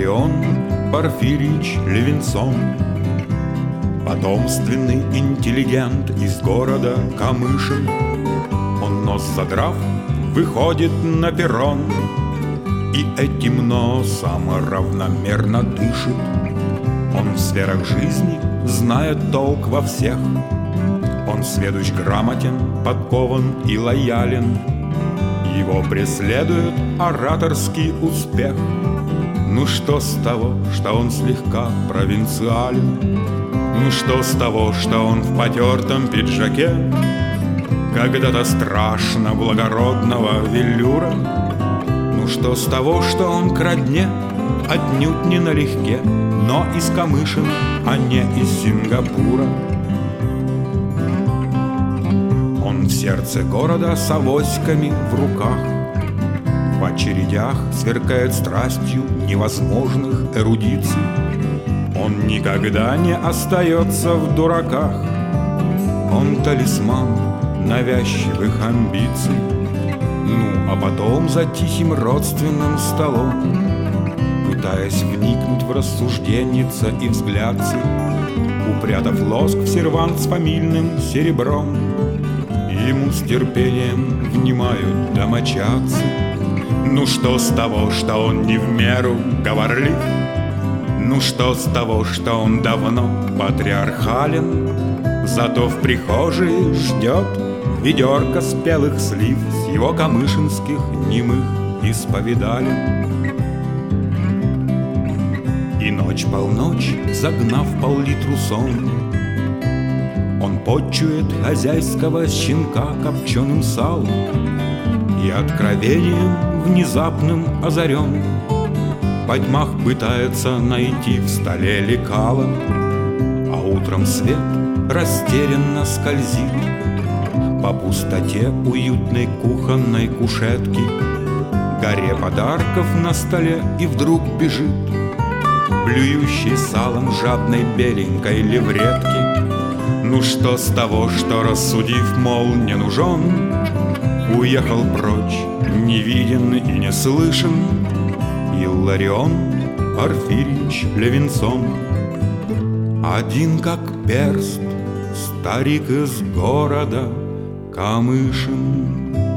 Илларион Порфирьич Левинсон. Потомственный интеллигент из города Камышин. Он, нос задрав, выходит на перрон и этим носом равномерно дышит. Он в сферах жизни знает толк во всех. Он сведущ, грамотен, подкован и лоялен. Его преследует ораторский успех. Ну что с того, что он слегка провинциален? Ну что с того, что он в потертом пиджаке когда-то страшно благородного велюра? Ну что с того, что он к родне отнюдь не налегке, но из Камышина, а не из Сингапура? Он в сердце города с авоськами в руках, в очередях сверкает страстью невозможных эрудиций. Он никогда не остается в дураках. Он талисман навязчивых амбиций. Ну, а потом за тихим родственным столом, пытаясь вникнуть в рассужденница и взглядцы, упрятав лоск в сервант с фамильным серебром, ему с терпением внимают домочадцы. Ну что с того, что он не в меру говорлив? Ну что с того, что он давно патриархален? Зато в прихожей ждет ведерко спелых слив с его камышинских немых исповедален. И ночь-полночь, загнав пол-литру сон, он подчует хозяйского щенка копченым салом и откровением внезапным озарен по тьмах пытается найти в столе лекало, а утром свет растерянно скользит по пустоте уютной кухонной кушетки, горе подарков на столе, и вдруг бежит блюющий салом жадной беленькой левретки. Ну что с того, что, рассудив, мол, не нужен, уехал прочь, не виден и не слышен Илларион Порфирьич Левинсон. Один как перст, старик из города Камышин.